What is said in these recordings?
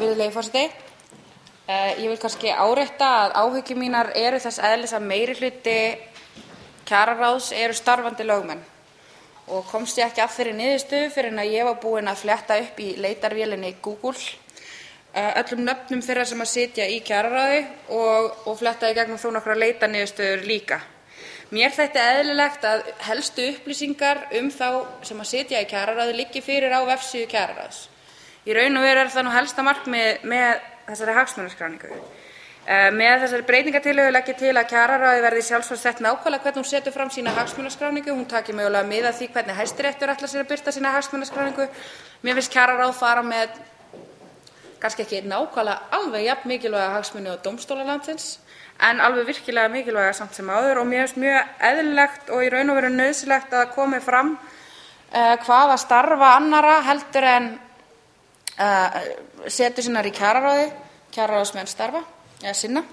virðulegi forseti. Ég vil kannski árétta að áhyggjur mínar eru þess eðlis að meirihluti kjararáðs eru starfandi lögmenn og komst ég ekki að þeirri niðurstöðu fyrr en að ég var búin að fletta upp í leitarvélinni Google öllum nöfnum þeirra sem að sitja í kjararáði og fletta í gegnum þó nokkrar leitarniðurstöður líka. Mér þætti eðlilegt að helstu upplýsingar þá sem að sitja í kjararáði liggi fyrir á vefsíðu kjararáðs. Í raun og veru það nú helsta markmið með þessari hagsmunaskráningu. Með þessari breytingartillögu legg ég til að kjararáði verði sjálfsagt sett nákvæmlega hvernig hún setur fram sína hagsmunaskráningu. Hún taki mögulega mið af því hvernig Hæstiréttur ætlar sér að birta sína hagsmunaskráningu. Mér finnst kjararáð fara með kannski ekki nákvæmlega alveg jafn mikilvæga hagsmuni á dómstóla landsins, en alveg virkilega mikilvæga samt sem áður og mér finnst mjög eðlilegt og í raun og veru nauðsynlegt að komi fram hvaða starfa annarra heldur en setur sinnar í kjararáði, kjararáðsmenn starfa, eða sinna,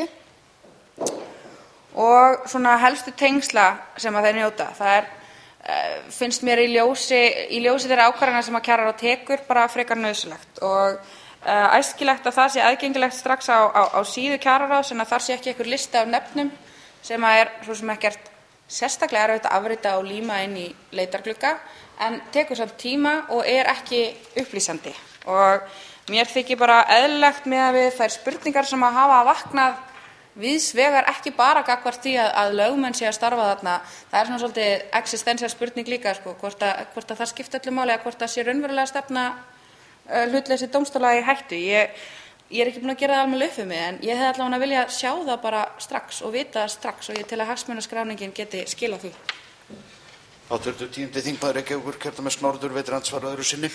og svona helstu tengsla sem að þeir njóta. Það finnst mér í ljósi þeirra ákvarðana sem að kjararáð tekur bara frekar nauðsynlegt og æskilegt að það sé aðgengilegt strax á síðu kjararáðs en að þar sé ekki einhver listi af nefnum sem að svo sem ekkert sérstaklega erfitt að afrita og líma inn í leitarglugga en tekur samt tíma og ekki upplýsandi. Og mér þykir bara eðlilegt með við þær spurningar sem að hafa vaknað víðs vegar ekki bara gagnvart því að lögmenn sé að starfa þarna. Það svona svolítið existential spurning líka, hvort að það skipti öllu máli eða hvort það sé raunverulega stefna hlutleysi dómstóla í hættu. Ég ekki búin að gera það alveg upp við mig en ég hefði allavega vilja sjá það bara strax og vita það strax og ég til að hagsmunaskráningin geti skilað því. Hv. 10. þingmaður Reykjavíkurkjördæmis norður veitir andsvar öðru sinni.